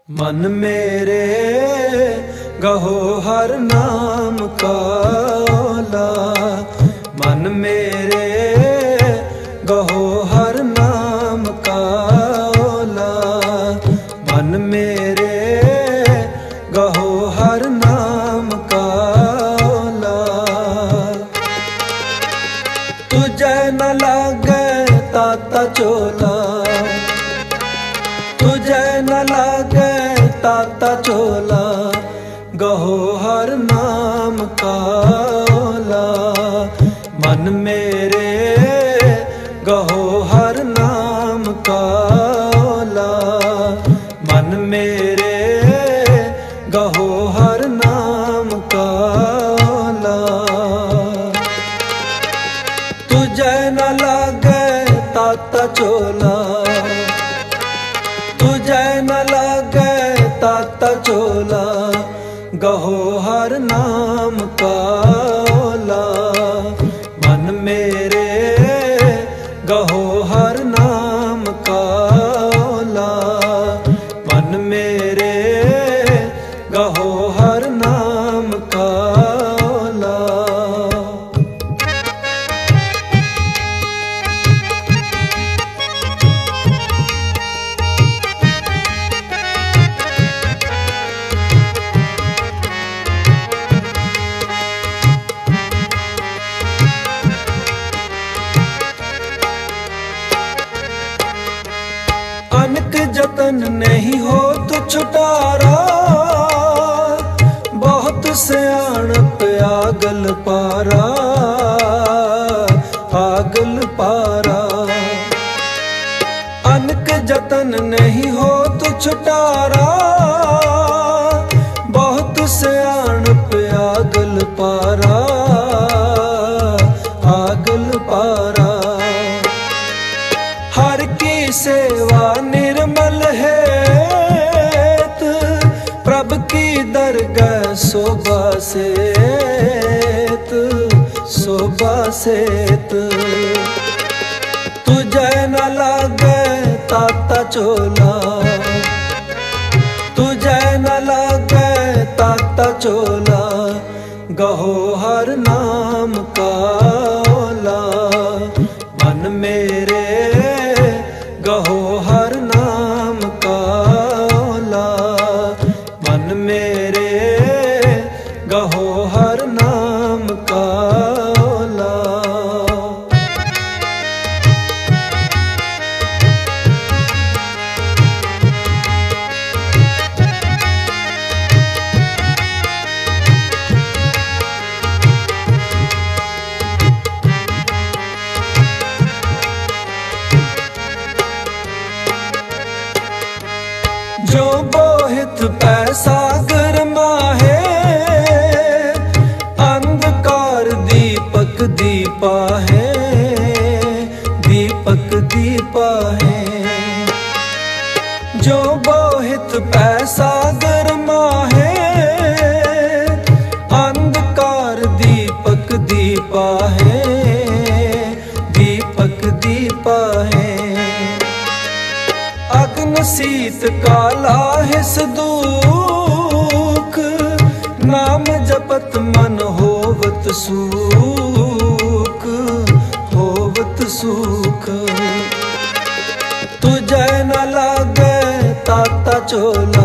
मन मेरे गहो हर नाम का ओला, मन मेरे गहो हर नाम का ओला, मन मेरे गहो हर नाम का ओला। तुझे न लागे ताता चोला, तुझे न लागे ताता चोला, गहो हर नाम का ओला, मन मेरे गहो हर नाम का ओला, मन मेरे गहो हर नाम का ओला। तुझे न लागे ताता चोला, तुझे न लागे ताता चोला, गहो हर नाम का ओला, मन मेरे गहो हर नाम का ओला, मन मेरे गहो हर नाम का ओला। अनक जतन नहीं हो तो छुटारा, बहुत सियाणप आगल पारा, आगल पारा। अनक जतन नहीं हो तो छुटारा, बहुत सियाणप आगल पारा, आगल पारा। हर की सेवा निर्मल हेत, प्रभ की दरगाह शोभा सेत, शोभा सेत। तुझे न लागे ताता चोला, तुझे न लागे ताता चोला, गहो हर नाम का ओला, मन मेरे गहो हर नाम का ओला, मन मेरे गहो हर नाम का ओला। जो बोहित पैसा गरमा है, अंधकार दीपक दीपा है, दीपक दीपा है। जो बोहित पैसा गरमा है, अंधकार दीपक दीपा है, दीपक दीपा है। अग्न शीत काला हिस दुख, नाम जपत मन होवत सुख, होवत सुख। तुझे न लागे ताता चोला,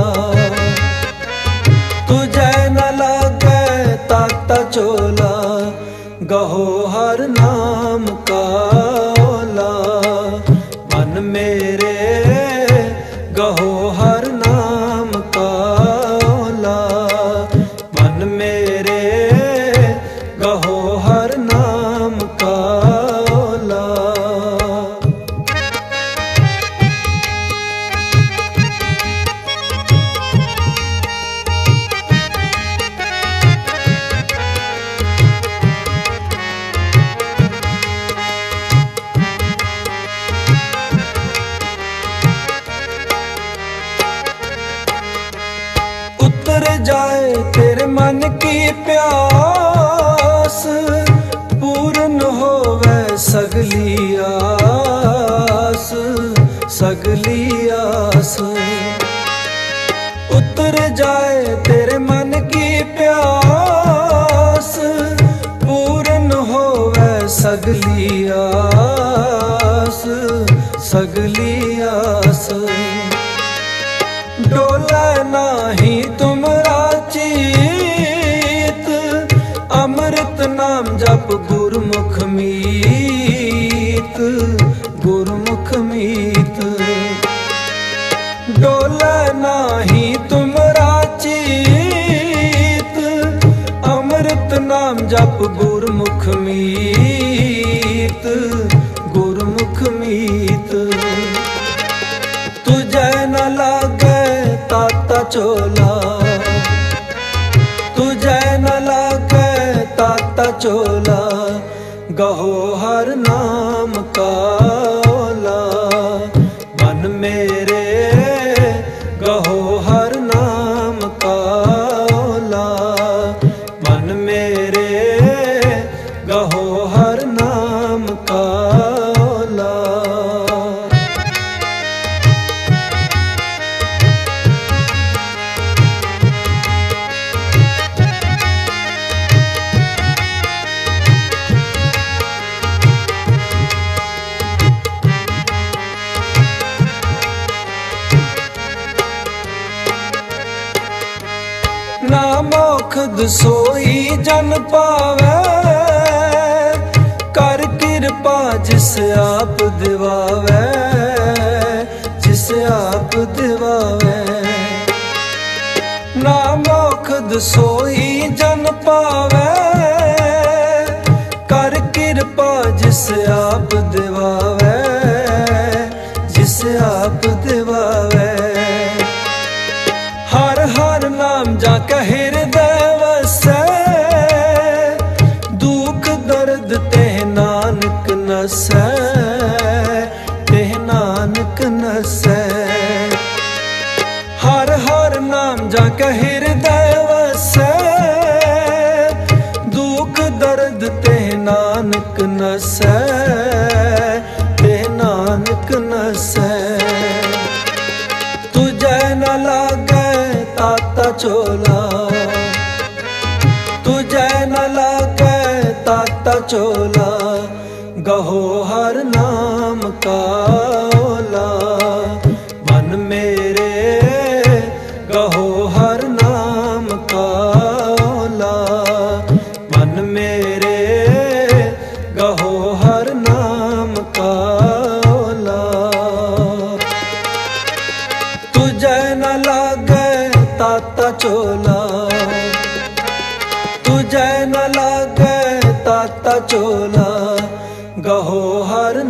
तुझे न लागे ताता चोला, गहो हर नाम का ओला, मन मेरे गहो हर नाम का ओला, मन मेरे गहो हर नाम का ओला। उतर जाए तेरे मन की प्यास, पूर्ण होवे सगली आस, सगली आस। उतर जाए तेरे मन की प्यास, पूर्ण होवे सगली आस, सगली आस। डोले नाही तुमरा चीत, अमृत नाम जप गुरमुख मीत, गुरमुख मीत। डोले नाही तुमरा चीत, अमृत नाम जप गुरमुख मीत, गुरमुख मीत। तुझे न लागे ताता चोला, तुझे न लागे ताता चोला, गहो हर नाम का ओला। मन मेरे गहो हर नाम का ओला, मन मेरे गहो हर नाम का ओला। ना मोखद सोई जन पावे, कर कृपा जिस आप दिवावे, जिस आप दिवावे। ना मोखद सोई जन पावे, कर कृपा जिस आप दिवावे, जिस आप दिवावे। हर हर नाम जाके हृदय वसै, दुख दर्द तेह नानक नसै, तेह नानक नसै। हर हर नाम जाके हृदय वसै, दुख दर्द तेह नानक नसै, तेह नानक नसै। तुझे न लागे ताता चोला, तुझे न लागे ताता चोला, गहो हर नाम का ओला। मन मेरे गहो हर नाम का ओला, मन मेरे गहो हर नाम का ओला। तुझे न लागे ताता चोला, तुझे न लागे ताता चोला, गहो हर